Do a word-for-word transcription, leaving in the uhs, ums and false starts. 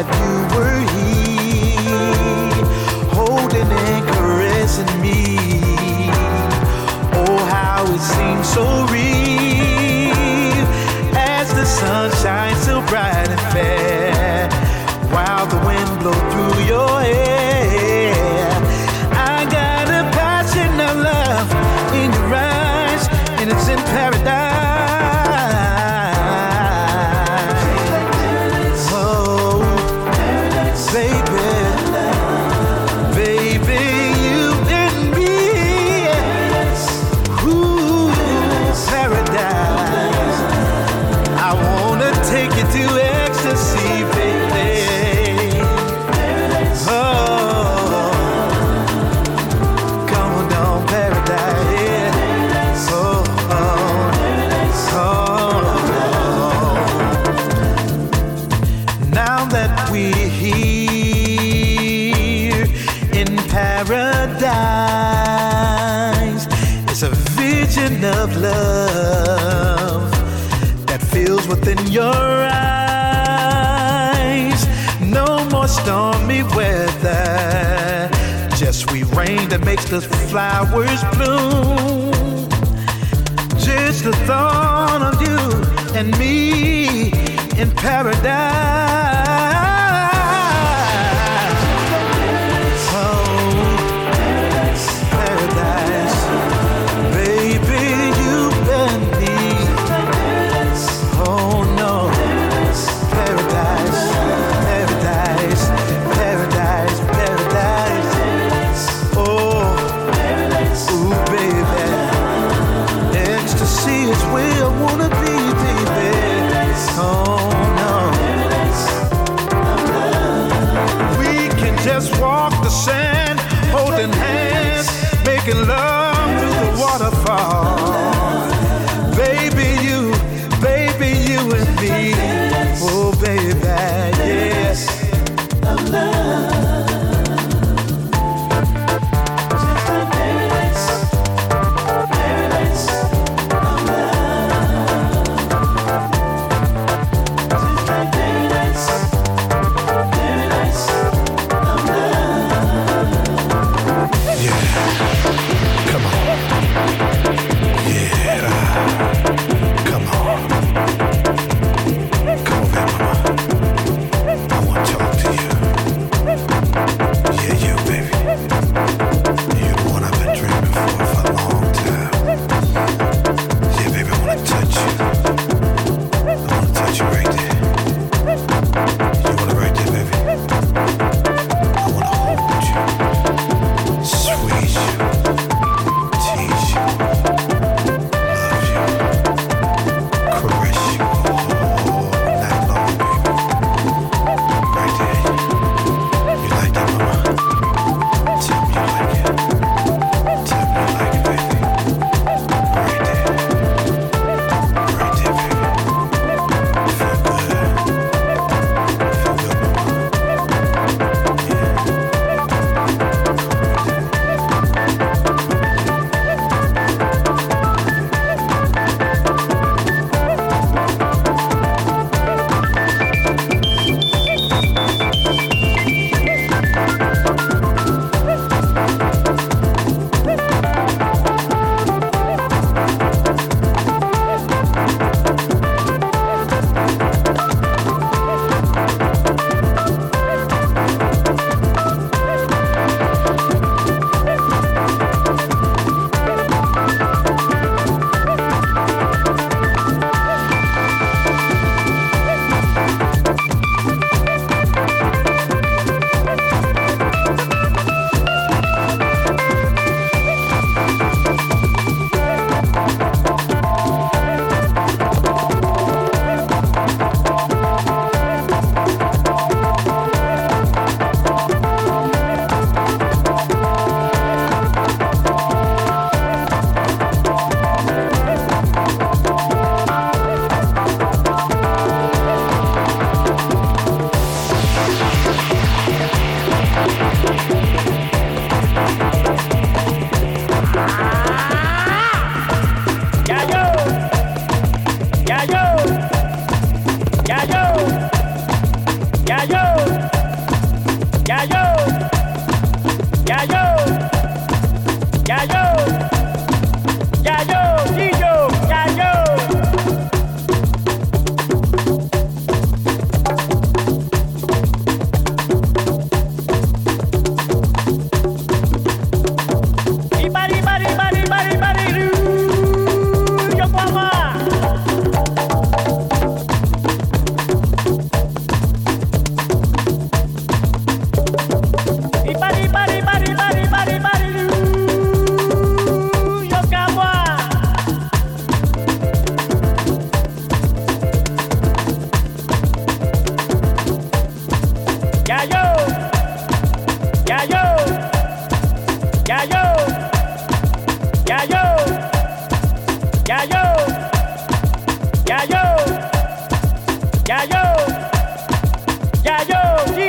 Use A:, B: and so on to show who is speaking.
A: you were here, holding and caressing me. Oh, how it seems so real as the sun shines so bright and fair, while the wind blows through your hair. I got a passion of love in your eyes, and it's in paradise. Of love that fills within your eyes. No more stormy weather, just sweet rain that makes the flowers bloom. Just the thought of you and me in paradise. Walk the sand, holding hands, making love through the waterfall. Baby, you, baby, you and me. Oh, baby, yes. Of love.
B: Yeah, yo,